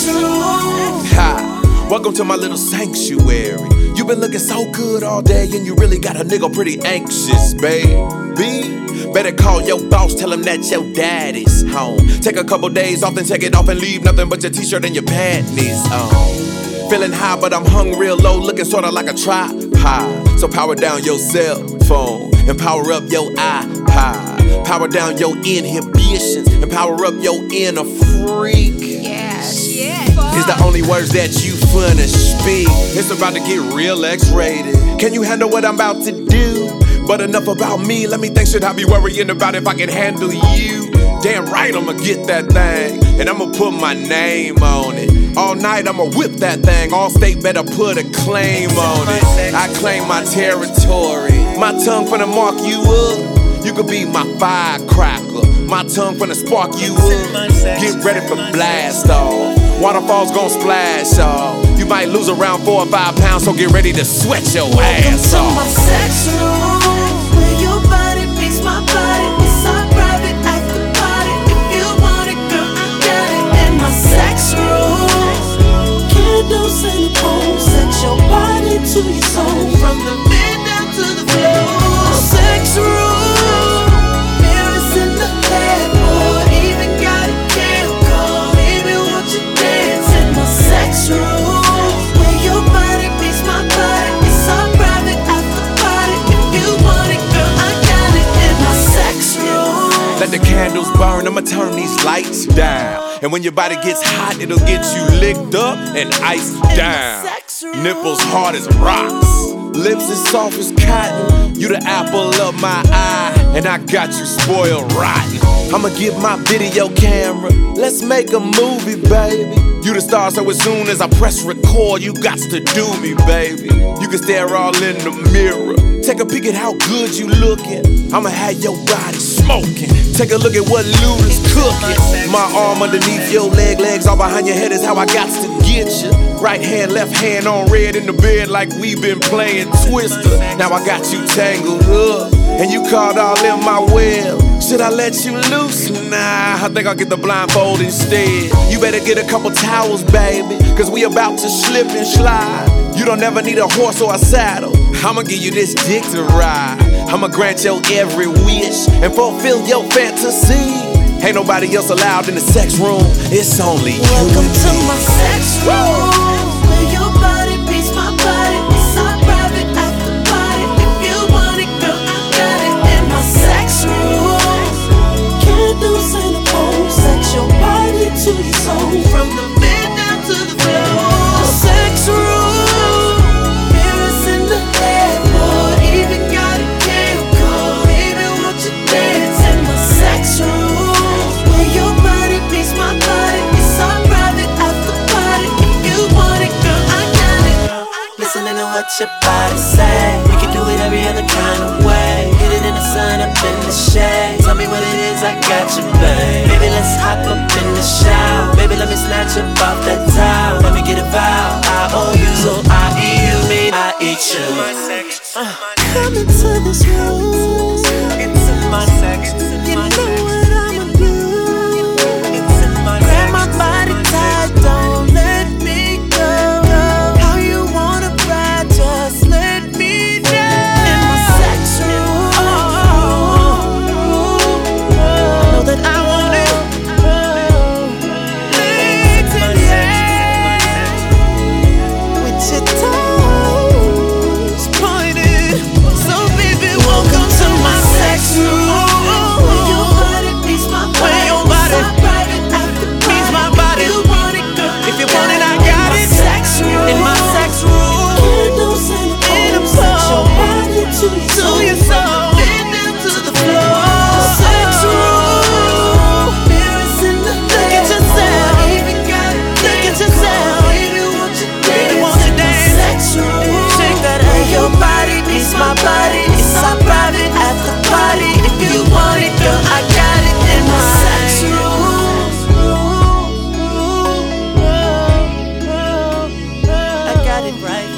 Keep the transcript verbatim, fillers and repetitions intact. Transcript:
sex room. Ha! Welcome to my little sanctuary. You been looking so good all day, and you really got a nigga pretty anxious, baby. Better call your boss, tell him that your daddy's home. Take a couple days off, then take it off and leave nothing but your t-shirt and your panties on. Feeling high, but I'm hung real low, looking sorta like a tripod. So power down your cell phone and power up your iPod. Power down your inhibitions and power up your inner freak. Yes, yeah. It's the only words that you finna speak. It's about to get real X-rated. Can you handle what I'm about to do? But enough about me, let me think, should I be worrying about if I can handle you? Damn right I'ma get that thing, and I'ma put my name on it. All night I'ma whip that thing, all state better put a claim on it. I claim my territory, my tongue finna mark you up. You could be my firecracker, my tongue finna spark you up. Get ready for blast off, waterfalls gon' splash off. You might lose around four or five pounds, so get ready to sweat your ass Welcome to my off. sex room, where your body meets my body. It's our private after party. If you want it, girl, I got it. In my sex room, candles and a pole, set your body to your soul, from the bed down to the floor. Sex room, mirrors in the headboard, even got a cam call. Baby, won't you dance in my sex room? Let the candles burn, I'ma turn these lights down. And when your body gets hot, it'll get you licked up and iced down. Nipples hard as rocks, lips as soft as cotton. You the apple of my eye, and I got you spoiled rotten. I'ma get my video camera, let's make a movie, baby. You the star, so as soon as I press record, you got to do me, baby. You can stare all in the mirror, take a peek at how good you looking. I'ma have your body smoking. Take a look at what Luda's cooking. My arm underneath your leg, legs all behind your head is how I got to get you. Right hand, left hand on red in the bed like we been playing Twister. Now I got you tangled up, and you caught all in my web. Should I let you loose? Nah, I think I'll get the blindfold instead. You better get a couple towels, baby, cause we about to slip and slide. You don't ever need a horse or a saddle, I'ma give you this dick to ride. I'ma grant your every wish and fulfill your fantasy. Ain't nobody else allowed in the sex room, it's only you. Welcome to my sex room, where your body beats my body. It's our private after party. If you want it, girl, I got it. In my sex room, candles and a pole, set your body to your soul, from the bed down to the floor. Sex room, mirrors in the headboard, even got a cam call. Baby, won't you dance in my sex room, where your body beats my body. It's our private after party. If you want it, girl, I got it. Listening to what your body say, we can do it every other kind of way. Hit it in the sun, up in the shade. Tell me what it is, I got you, babe. Baby, let's hop up in the shower. Baby, let me snatch up off that towel. Let me get a vow, I owe you, so I eat you, mean I eat you. uh, Come into this room, it's in my sex. You know what I'ma do. Grab my body tight, don't let me go. How you wanna ride, just let me know. In my sex room, I know that I want it. Legs in the air, with your toes pointed. So baby, welcome to my sex room, where your body beats my body. Where your body beats my body. If you want it, I got it. In my sex room, candles and a pole, set your body to your soul, bend down to the floor. Sex room, mirrors in the head. Look at yourself, look at yourself. Baby, won't you dance? Baby, won't you dance? Sex room, shake that ass. Where your body beats my body. It's our private after party. If you want it, girl, I got it. In my sex room, I got it right.